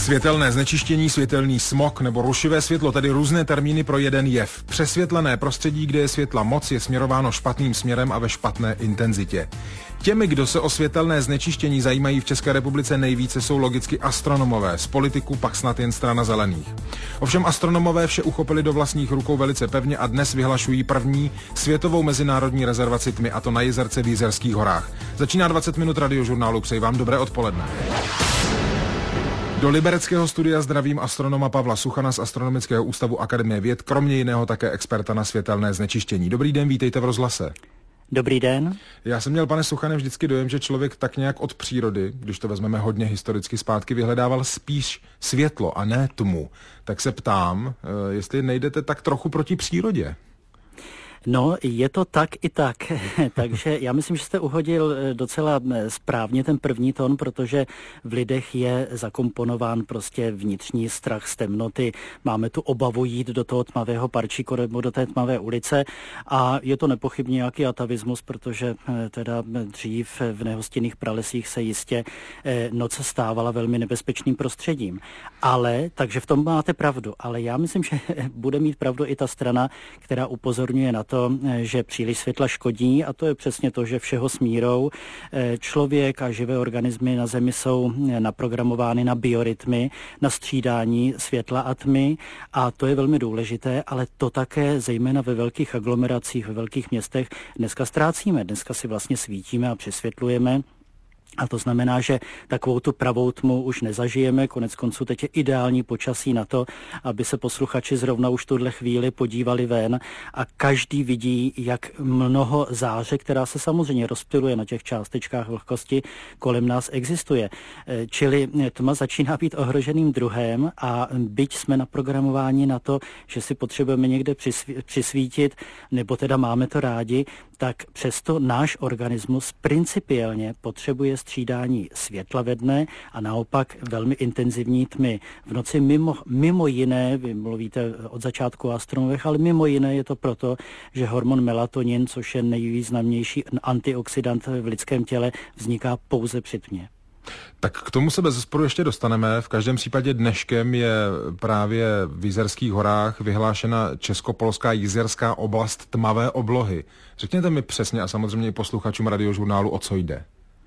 Světelné znečištění, světelný smog nebo rušivé světlo, tedy různé termíny pro jeden jev. Přesvětlené prostředí, kde je světla moc, je směrováno špatným směrem a ve špatné intenzitě. Těmi, kdo se o světelné znečištění zajímají v České republice nejvíce, jsou logicky astronomové, z politiků pak snad jen strana zelených. Ovšem astronomové vše uchopili do vlastních rukou velice pevně a dnes vyhlašují první světovou mezinárodní rezervaci tmy, a to na jezerce v Jizerských horách. Začíná 20 minut radiožurnálu, přeji vám dobré odpoledne. Do libereckého studia zdravím astronoma Pavla Suchana z Astronomického ústavu Akademie věd, kromě jiného také experta na světelné znečištění. Dobrý den, vítejte v rozhlase. Dobrý den. Já jsem měl, pane Suchane, vždycky dojem, že člověk tak nějak od přírody, když to vezmeme hodně historicky zpátky, vyhledával spíš světlo a ne tmu. Tak se ptám, jestli nejdete tak trochu proti přírodě. No, je to tak i tak. Takže já myslím, že jste uhodil docela správně ten první tón, protože v lidech je zakomponován prostě vnitřní strach z temnoty. Máme tu obavu jít do toho tmavého parčíku nebo do té tmavé ulice a je to nepochybně nějaký atavismus, protože teda dřív v nehostinných pralesích se jistě noc stávala velmi nebezpečným prostředím. Ale, takže v tom máte pravdu, ale já myslím, že bude mít pravdu i ta strana, která upozorňuje na to, že příliš světla škodí, a to je přesně to, že všeho s mírou. Člověk a živé organismy na Zemi jsou naprogramovány na biorytmy, na střídání světla a tmy, a to je velmi důležité, ale to také zejména ve velkých aglomeracích, ve velkých městech dneska ztrácíme. Dneska si vlastně svítíme a přisvětlujeme. A to znamená, že takovou tu pravou tmu už nezažijeme. Konec konců teď je ideální počasí na to, aby se posluchači zrovna už tuhle chvíli podívali ven a každý vidí, jak mnoho záře, která se samozřejmě rozptyluje na těch částečkách vlhkosti, kolem nás existuje. Čili tma začíná být ohroženým druhem a byť jsme naprogramováni na to, že si potřebujeme někde přisvítit, nebo teda máme to rádi, tak přesto náš organismus principiálně potřebuje střídání světla ve dne a naopak velmi intenzivní tmy. V noci mimo jiné, vy mluvíte od začátku o astronomech, ale mimo jiné je to proto, že hormon melatonin, což je nejvýznamnější antioxidant v lidském těle, vzniká pouze při tmě. Tak k tomu se bezesporu ještě dostaneme. V každém případě dneškem je právě v Jizerských horách vyhlášena Českopolská jizerská oblast tmavé oblohy. Řekněte mi přesně a samozřejmě i posluchačům radiožurnálu, o co jde.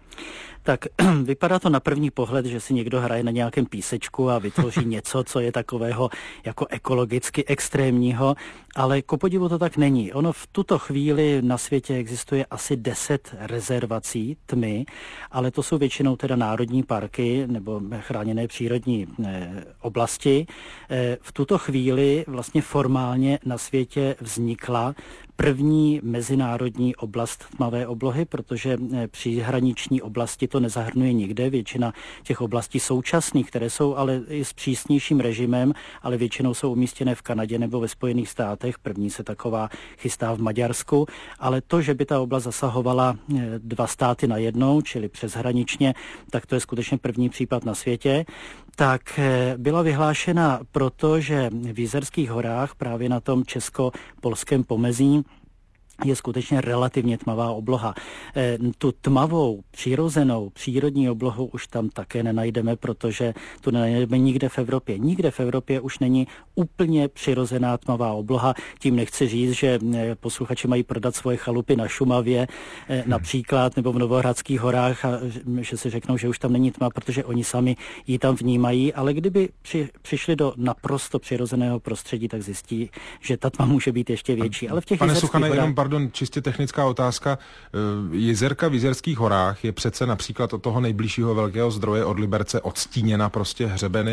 Tak vypadá to na první pohled, že si někdo hraje na nějakém písečku a vytvoří něco, co je takového jako ekologicky extrémního, ale ku podivu to tak není. Ono v tuto chvíli na světě existuje asi 10 rezervací tmy, ale to jsou většinou teda národní parky nebo chráněné přírodní oblasti. V tuto chvíli vlastně formálně na světě vznikla první mezinárodní oblast tmavé oblohy, protože příhraniční oblasti to nezahrnuje nikde. Většina těch oblastí současných, které jsou ale i s přísnějším režimem, ale většinou jsou umístěné v Kanadě nebo ve Spojených státech. První se taková chystá v Maďarsku, ale to, že by ta oblast zasahovala 2 státy najednou, čili přeshraničně, tak to je skutečně první případ na světě. Tak byla vyhlášena proto, že v Jizerských horách, právě na tom česko-polském pomezí, je skutečně relativně tmavá obloha. Tu tmavou, přirozenou, přírodní oblohu už tam také nenajdeme, protože tu nenajdeme nikde v Evropě. Nikde v Evropě už není úplně přirozená tmavá obloha. Tím nechci říct, že posluchači mají prodat svoje chalupy na Šumavě například, nebo v Novohradských horách, a že si řeknou, že už tam není tma, protože oni sami ji tam vnímají, ale kdyby přišli do naprosto přirozeného prostředí, tak zjistí, že ta tma může být ještě větší. Ale v těch Pardon, čistě technická otázka. Jizerka v Jizerských horách je přece například od toho nejbližšího velkého zdroje od Liberce odstíněna prostě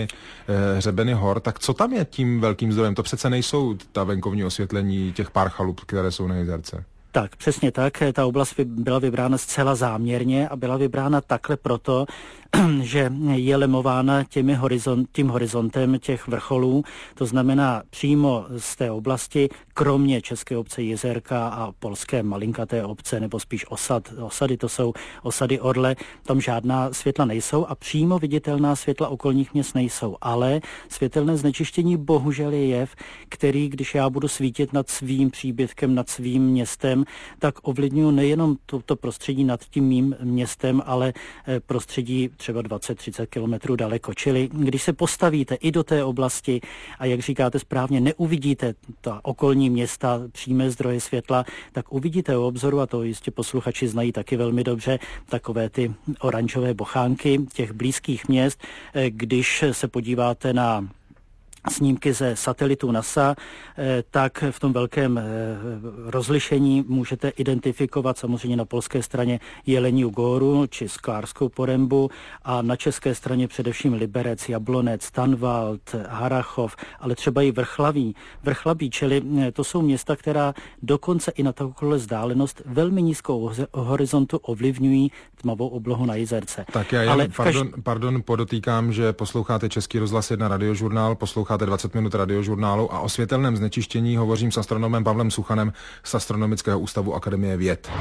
hřebeny hor. Tak co tam je tím velkým zdrojem? To přece nejsou ta venkovní osvětlení těch pár chalup, které jsou na Jizerce. Tak, přesně tak. Ta oblast byla vybrána zcela záměrně a byla vybrána takhle proto, že je lemována tím horizontem těch vrcholů, to znamená přímo z té oblasti, kromě české obce Jizerka a polské malinkaté obce, nebo spíš osady, to jsou osady Orle, tam žádná světla nejsou a přímo viditelná světla okolních měst nejsou, ale světelné znečištění bohužel je jev, který, když já budu svítit nad svým příbytkem, nad svým městem, tak ovlivňuji nejenom to prostředí nad tím mým městem, ale prostředí třeba 20-30 kilometrů daleko. Čili když se postavíte i do té oblasti a jak říkáte správně, neuvidíte ta okolní města, přímé zdroje světla, tak uvidíte u obzoru, a to jistě posluchači znají taky velmi dobře, takové ty oranžové bochánky těch blízkých měst. Když se podíváte na snímky ze satelitu NASA, tak v tom velkém rozlišení můžete identifikovat samozřejmě na polské straně Jeleniu Góru či Sklárskou Porębu a na české straně především Liberec, Jablonec, Tanvald, Harachov, ale třeba i Vrchlabí, čili to jsou města, která dokonce i na takovou vzdálenost velmi nízkou horizontu ovlivňují tmavou oblohu na Jizerce. Tak já pardon, podotýkám, že posloucháte Český rozhlas 1 radiožurnál, posloucháte 20 minut radiožurnálu a o světelném znečištění hovořím s astronomem Pavlem Suchanem z Astronomického ústavu Akademie věd.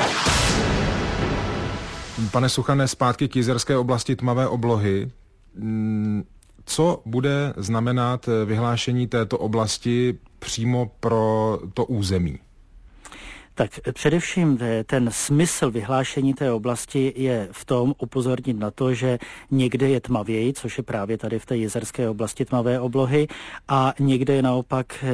Pane Suchane, zpátky k jizerské oblasti tmavé oblohy. Co bude znamenat vyhlášení této oblasti přímo pro to území? Tak především ten smysl vyhlášení té oblasti je v tom upozornit na to, že někde je tmavěji, což je právě tady v té jizerské oblasti tmavé oblohy, a někde je naopak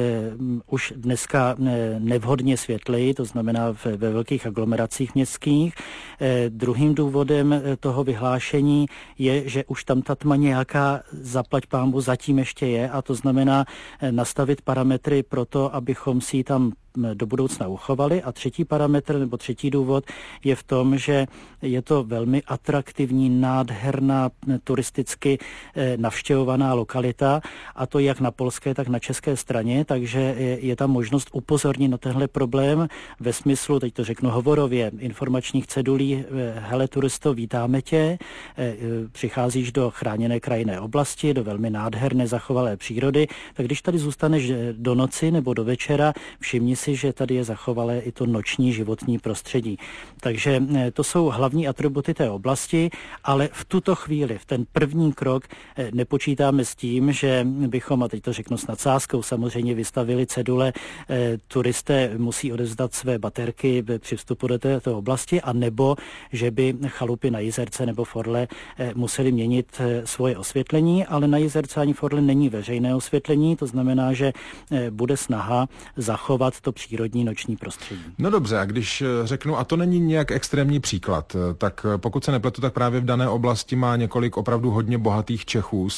už dneska nevhodně světleji, to znamená ve velkých aglomeracích městských. Druhým důvodem toho vyhlášení je, že už tam ta tma nějaká zaplať pánbu zatím ještě je, a to znamená nastavit parametry pro to, abychom si ji tam do budoucna uchovali. A třetí parametr nebo třetí důvod je v tom, že je to velmi atraktivní, nádherná, turisticky navštěvovaná lokalita, a to jak na polské, tak na české straně, takže je tam možnost upozornit na tenhle problém ve smyslu, teď to řeknu hovorově, informačních cedulí: hele turisto, vítáme tě, přicházíš do chráněné krajinné oblasti, do velmi nádherné zachovalé přírody, tak když tady zůstaneš do noci nebo do večera, všimni si, že tady je zachovalé i to noční životní prostředí. Takže to jsou hlavní atributy té oblasti, ale v tuto chvíli, v ten první krok, nepočítáme s tím, že bychom, a teď to řeknu s nadsázkou, samozřejmě vystavili cedule: turisté musí odevzdat své baterky při vstupu do této oblasti, a nebo že by chalupy na Jizerce nebo Forle museli měnit svoje osvětlení, ale na Jizerce ani Forle není veřejné osvětlení, to znamená, že bude snaha zachovat to přírodní noční prostředí. No dobře, a když řeknu, a to není nějak extrémní příklad, tak pokud se nepletu, tak právě v dané oblasti má několik opravdu hodně bohatých Čechů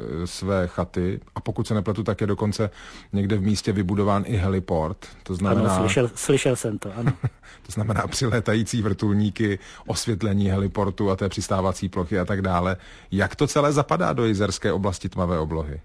své chaty, a pokud se nepletu, tak je dokonce někde v místě vybudován i heliport. To znamená... Ano, slyšel jsem to, ano. To znamená přilétající vrtulníky, osvětlení heliportu a té přistávací plochy a tak dále. Jak to celé zapadá do jizerské oblasti tmavé oblohy?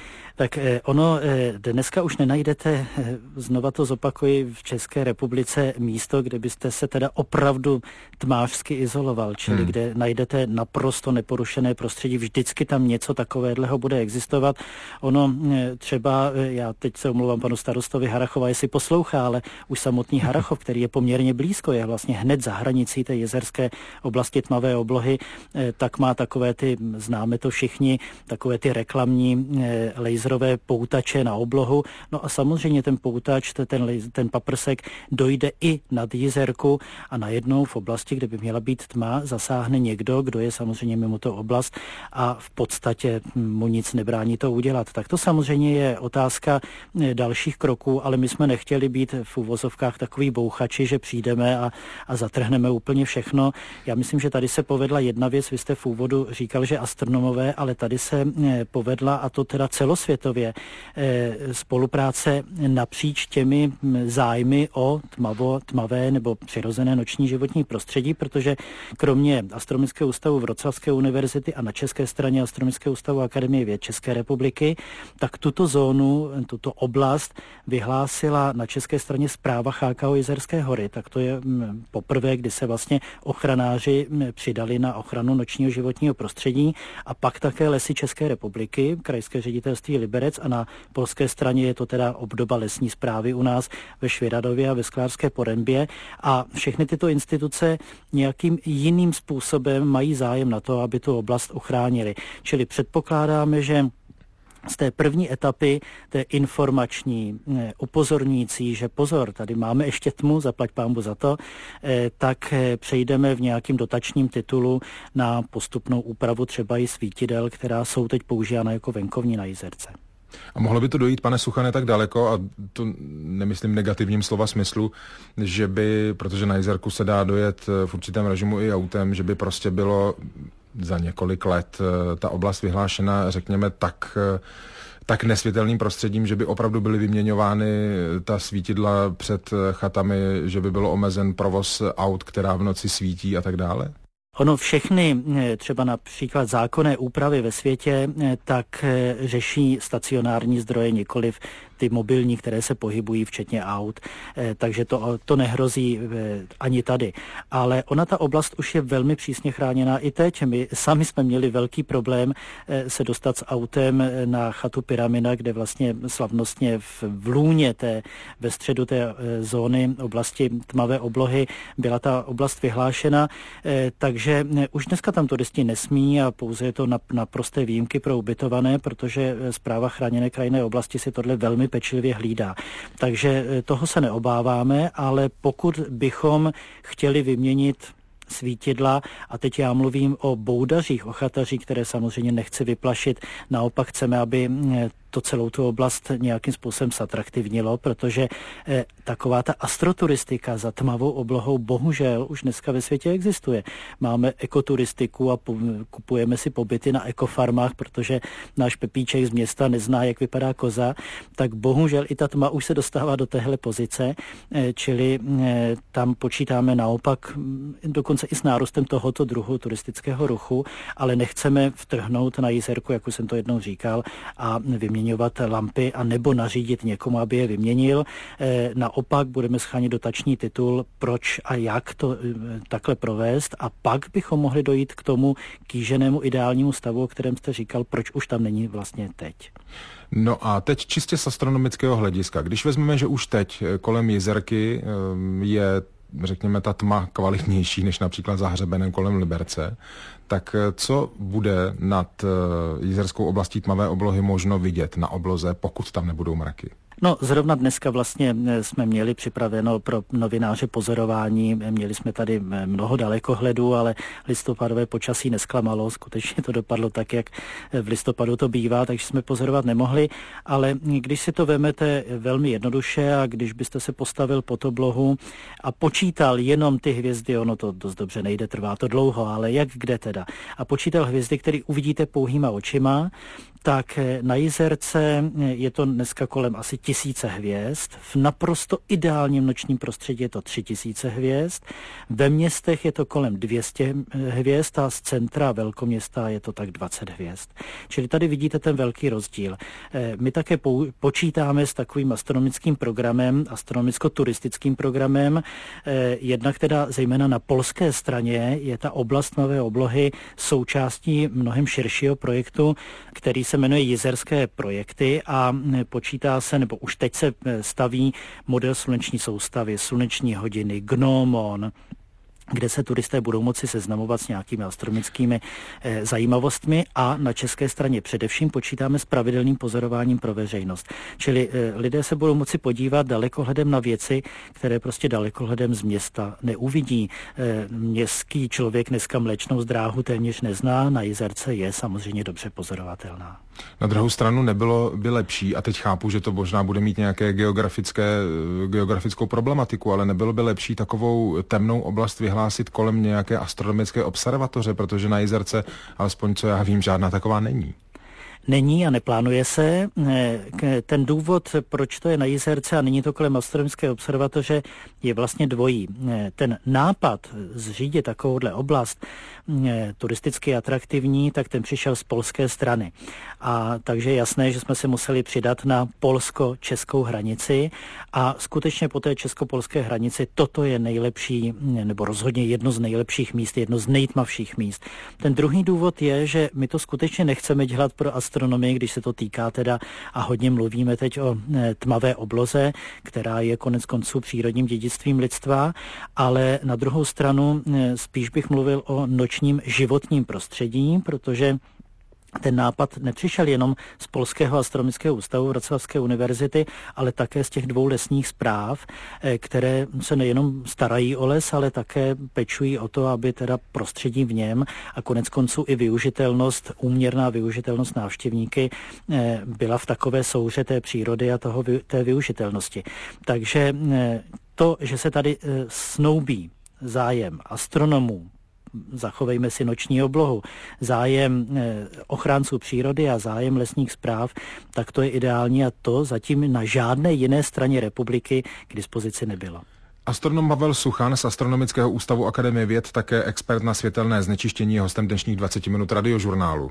Tak ono dneska už nenajdete, znova to zopakuji, v České republice místo, kde byste se teda opravdu tmářsky izoloval, čili kde najdete naprosto neporušené prostředí, vždycky tam něco takového bude existovat. Ono třeba, já teď se omlouvám panu starostovi Harachova, jestli poslouchá, ale už samotný Harachov, který je poměrně blízko, je vlastně hned za hranicí té jizerské oblasti tmavé oblohy, tak má takové ty, známe to všichni, takové ty reklamní laserové poutače na oblohu. No a samozřejmě ten poutač, ten paprsek dojde i nad Jizerku a najednou v oblasti, kde by měla být tma, zasáhne někdo, kdo je samozřejmě mimo tu oblast a v podstatě mu nic nebrání to udělat. Tak to samozřejmě je otázka dalších kroků, ale my jsme nechtěli být v uvozovkách takový bouchači, že přijdeme a zatrhneme úplně všechno. Já myslím, že tady se povedla jedna věc, vy jste v úvodu říkal, že astronomové, ale tady se povedla, a to teda celosvětově, spolupráce napříč těmi zájmy o tmavé nebo přirozené noční životní prostředí, protože kromě Astronomického ústavu Wrocławské univerzity a na české straně Astronomického ústavu Akademie věd České republiky, tak tuto zónu, tuto oblast vyhlásila na české straně Správa CHKO Jizerské hory. Tak to je poprvé, kdy se vlastně ochranáři přidali na ochranu nočního životního prostředí, a pak také Lesy České republiky, Krajské ředitelství Liberec, a na polské straně je to teda obdoba lesní správy u nás ve Švěradově a ve Sklárské Porębě, a všechny tyto instituce nějakým jiným způsobem mají zájem na to, aby tu oblast uchránili. Čili předpokládáme, že z té první etapy, té informační, upozorňující, že pozor, tady máme ještě tmu, zaplať pánbu za to, tak přejdeme v nějakým dotačním titulu na postupnou úpravu třeba i svítidel, která jsou teď používána jako venkovní na Jizerce. A mohlo by to dojít, pane Suchane, tak daleko, a to nemyslím negativním slova smyslu, že by, protože na Jizerku se dá dojet v určitém režimu i autem, že by prostě bylo za několik let ta oblast vyhlášena, řekněme, tak nesvětelným prostředím, že by opravdu byly vyměňovány ta svítidla před chatami, že by bylo omezen provoz aut, která v noci svítí a tak dále? Ono všechny, třeba například zákonné úpravy ve světě, tak řeší stacionární zdroje, nikoliv ty mobilní, které se pohybují, včetně aut, takže to nehrozí ani tady. Ale ona ta oblast už je velmi přísně chráněná i teď. My sami jsme měli velký problém se dostat s autem na chatu Pyramida, kde vlastně slavnostně v lůně ve středu té zóny oblasti tmavé oblohy byla ta oblast vyhlášena, takže už dneska tam turisti nesmí a pouze je to na prosté výjimky pro ubytované, protože Správa chráněné krajinné oblasti si tohle velmi pečlivě hlídá. Takže toho se neobáváme, ale pokud bychom chtěli vyměnit svítidla, a teď já mluvím o boudařích, o chatařích, které samozřejmě nechci vyplašit, naopak chceme, aby to celou tu oblast nějakým způsobem zatraktivnilo, protože taková ta astroturistika za tmavou oblohou bohužel už dneska ve světě existuje. Máme ekoturistiku a kupujeme si pobyty na ekofarmách, protože náš Pepíček z města nezná, jak vypadá koza, tak bohužel i ta tma už se dostává do téhle pozice, čili tam počítáme naopak dokonce i s nárůstem tohoto druhu turistického ruchu, ale nechceme vtrhnout na Jizerku, jak už jsem to jednou říkal, a vyměňovat lampy a nebo nařídit někomu, aby je vyměnil. Naopak budeme schánit dotační titul, proč a jak to takhle provést, a pak bychom mohli dojít k tomu kýženému ideálnímu stavu, o kterém jste říkal, proč už tam není vlastně teď. No a teď čistě z astronomického hlediska. Když vezmeme, že už teď kolem Jizerky je, řekněme, ta tma kvalitnější než například za hřebenem kolem Liberce, tak co bude nad jizerskou oblastí tmavé oblohy možno vidět na obloze, pokud tam nebudou mraky? No, zrovna dneska vlastně jsme měli připraveno pro novináře pozorování, měli jsme tady mnoho dalekohledů, ale listopadové počasí nesklamalo, skutečně to dopadlo tak, jak v listopadu to bývá, takže jsme pozorovat nemohli, ale když si to vemete velmi jednoduše a když byste se postavil pod oblohu a počítal jenom ty hvězdy, ono to dost dobře nejde, trvá to dlouho, ale jak kde teda, a počítal hvězdy, které uvidíte pouhýma očima, tak na Jizerce je to dneska kolem asi 1000 hvězd. V naprosto ideálním nočním prostředí je to 3000 hvězd. Ve městech je to kolem 200 hvězd a z centra velkoměsta je to tak 20 hvězd. Čili tady vidíte ten velký rozdíl. My také počítáme s takovým astronomickým programem, astronomicko-turistickým programem. Jednak teda zejména na polské straně je ta oblast tmavé oblohy součástí mnohem širšího projektu, který se jmenuje Jizerské projekty a počítá se, nebo už teď se staví model sluneční soustavy, sluneční hodiny, gnomon, kde se turisté budou moci seznamovat s nějakými astronomickými zajímavostmi, a na české straně především počítáme s pravidelným pozorováním pro veřejnost. Čili lidé se budou moci podívat dalekohledem na věci, které prostě dalekohledem z města neuvidí. Městský člověk dneska Mléčnou dráhu téměř nezná, na Jizerce je samozřejmě dobře pozorovatelná. Na druhou stranu nebylo by lepší, a teď chápu, že to možná bude mít nějaké geografickou problematiku, ale nebylo by lepší takovou temnou oblast vyhlásit kolem nějaké astronomické observatoře, protože na Jizerce, alespoň co já vím, žádná taková není. Není a neplánuje se. Ten důvod, proč to je na Jizerce a není to kolem astronomické observatoře, je vlastně dvojí. Ten nápad zřídit takovouhle oblast turisticky atraktivní, tak ten přišel z polské strany. A takže je jasné, že jsme se museli přidat na polsko-českou hranici a skutečně po té česko-polské hranici toto je nejlepší, nebo rozhodně jedno z nejlepších míst, jedno z nejtmavších míst. Ten druhý důvod je, že my to skutečně nechceme dělat pro astronomii, když se to týká teda, a hodně mluvíme teď o tmavé obloze, která je konec konců přírodním dědictvím lidstva, ale na druhou stranu spíš bych mluvil o nočním životním prostředí, protože ten nápad nepřišel jenom z Polského astronomického ústavu Wrocławské univerzity, ale také z těch 2 lesních správ, které se nejenom starají o les, ale také pečují o to, aby teda prostředí v něm a koneckonců i využitelnost, úměrná využitelnost návštěvníky byla v takové souhře té přírody a té využitelnosti. Takže to, že se tady snoubí zájem astronomů, zachovejme si noční oblohu, zájem ochránců přírody a zájem lesních správ, tak to je ideální a to zatím na žádné jiné straně republiky k dispozici nebylo. Astronom Pavel Suchan z Astronomického ústavu Akademie věd, také expert na světelné znečištění, je hostem dnešních 20 minut radiožurnálu.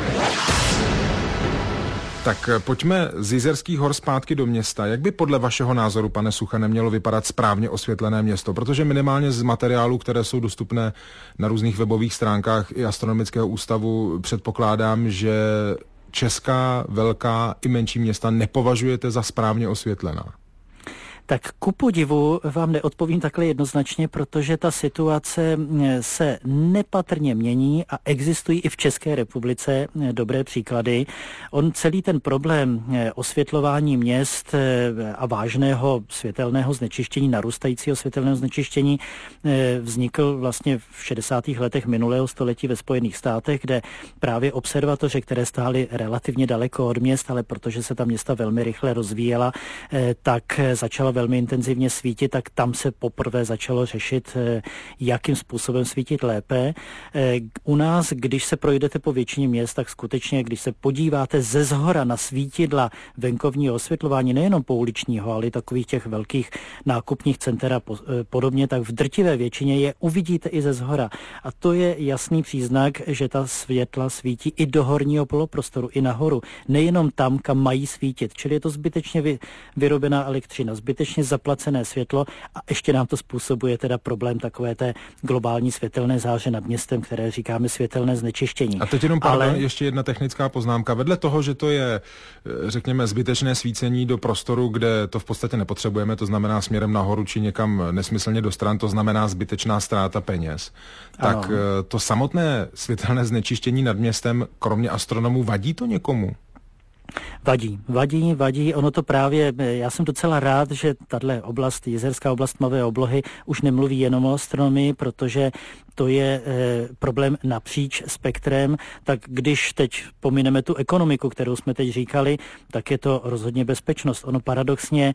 Tak pojďme z Jizerských hor zpátky do města. Jak by podle vašeho názoru, pane Suchane, mělo vypadat správně osvětlené město? Protože minimálně z materiálů, které jsou dostupné na různých webových stránkách i Astronomického ústavu, předpokládám, že česká, velká i menší města nepovažujete za správně osvětlená. Tak ku podivu vám neodpovím takhle jednoznačně, protože ta situace se nepatrně mění a existují i v České republice dobré příklady. On celý ten problém osvětlování měst a vážného světelného znečištění, narůstajícího světelného znečištění vznikl vlastně v 60. letech minulého století ve Spojených státech, kde právě observatoře, které stály relativně daleko od měst, ale protože se ta města velmi rychle rozvíjela, tak začala velmi intenzivně svítit, tak tam se poprvé začalo řešit, jakým způsobem svítit lépe. U nás, když se projdete po většině měst, tak skutečně, když se podíváte ze zhora na svítidla venkovního osvětlování, nejenom pouličního, ale i takových těch velkých nákupních center a podobně, tak v drtivé většině je uvidíte i ze zhora. A to je jasný příznak, že ta světla svítí i do horního poloprostoru, i nahoru. Nejenom tam, kam mají svítit. Čili je to zbytečně vyrobená elektřina, zbytečně zaplacené světlo a ještě nám to způsobuje teda problém takové té globální světelné záře nad městem, které říkáme světelné znečištění. A teď jenom ještě jedna technická poznámka. Vedle toho, že to je, řekněme, zbytečné svícení do prostoru, kde to v podstatě nepotřebujeme, to znamená směrem nahoru či někam nesmyslně do stran, to znamená zbytečná ztráta peněz. Ano. Tak to samotné světelné znečištění nad městem, kromě astronomů, vadí to někomu? Vadí. Ono to právě, já jsem docela rád, že tato oblast, Jizerská oblast tmavé oblohy, už nemluví jenom o astronomii, protože to je problém napříč spektrem, tak když teď pomineme tu ekonomiku, kterou jsme teď říkali, tak je to rozhodně bezpečnost. Ono paradoxně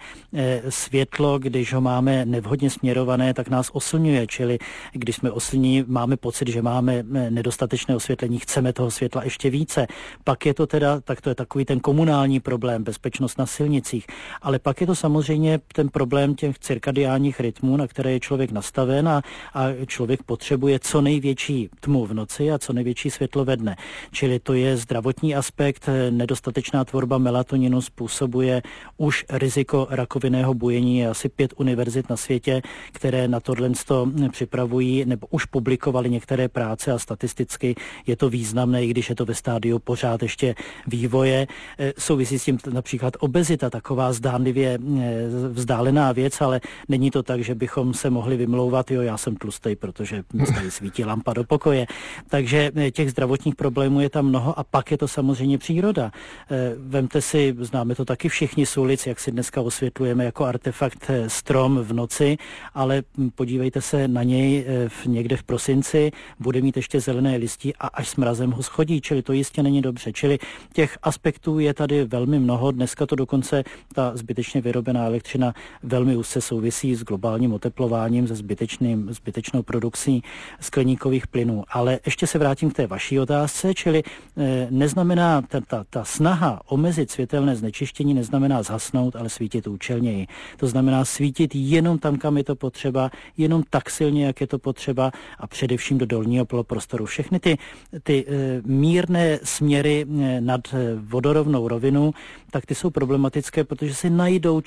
světlo, když ho máme nevhodně směrované, tak nás oslňuje, čili když jsme oslní, máme pocit, že máme nedostatečné osvětlení, chceme toho světla ještě více. Pak je to teda, tak to je takový ten komunální problém, bezpečnost na silnicích, ale pak je to samozřejmě ten problém těch cirkadiánních rytmů, na které je člověk nastaven a člověk potřebuje co největší tmu v noci a co největší světlo ve dne. Čili to je zdravotní aspekt, nedostatečná tvorba melatoninu způsobuje už riziko rakovinného bujení. Je asi 5 univerzit na světě, které na tohle připravují nebo už publikovali některé práce a statisticky je to významné, i když je to ve stádiu pořád ještě vývoje. Souvisí s tím například obezita, taková zdánlivě vzdálená věc, ale není to tak, že bychom se mohli vymlouvat, já jsem tlustej, protože mi tady svítí lampa do pokoje. Takže těch zdravotních problémů je tam mnoho a pak je to samozřejmě příroda. Vemte si, známe to taky všichni z ulic, jak si dneska osvětlujeme jako artefakt strom v noci, ale podívejte se na něj někde v prosinci, bude mít ještě zelené listí a až s mrazem ho schodí, čili to jistě není dobře. Čili těch aspektů je tady velmi mnoho. Dneska to dokonce ta zbytečně vyrobená elektřina velmi úzce souvisí s globálním oteplováním, se zbytečnou produkcí skleníkových plynů. Ale ještě se vrátím k té vaší otázce, čili neznamená ta snaha omezit světelné znečištění neznamená zhasnout, ale svítit účelněji. To znamená svítit jenom tam, kam je to potřeba, jenom tak silně, jak je to potřeba a především do dolního poloprostoru. Všechny ty mírné směry nad vodorovnou rovinu, tak ty jsou problematické, protože si najdou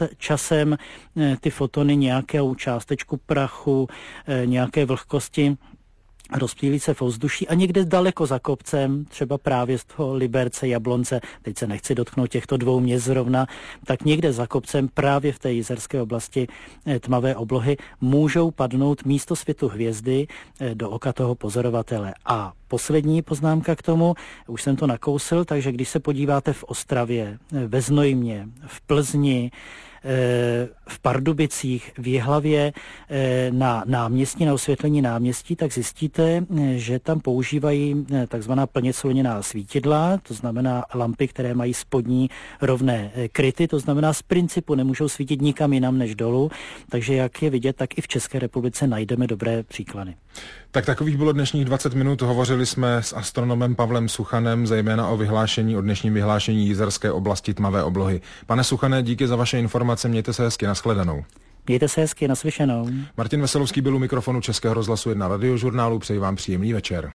časem ty fotony nějakou částečku prachu, nějaké vlhkosti, rozptýlí se v ovzduší a někde daleko za kopcem, třeba právě z toho Liberce, Jablonce, teď se nechci dotknout těchto 2 měst zrovna, tak někde za kopcem právě v té jizerské oblasti tmavé oblohy můžou padnout místo světu hvězdy do oka toho pozorovatele. A poslední poznámka k tomu, už jsem to nakousil, takže když se podíváte v Ostravě, ve Znojmě, v Plzni, v Pardubicích, v Jihlavě na náměstí, na osvětlení náměstí, tak zjistíte, že tam používají takzvaná plně sluněná svítidla, to znamená lampy, které mají spodní rovné kryty, to znamená z principu nemůžou svítit nikam jinam než dolů, takže jak je vidět, tak i v České republice najdeme dobré příklady. Tak takových bylo dnešních 20 minut. Hovořili jsme s astronomem Pavlem Suchanem, zejména o dnešním vyhlášení Jizerské oblasti tmavé oblohy. Pane Suchané, díky za vaše informace, mějte se hezky, nashledanou. Mějte se hezky, naslyšenou. Martin Veselovský byl u mikrofonu Českého rozhlasu 1 Radiožurnálu, přeji vám příjemný večer.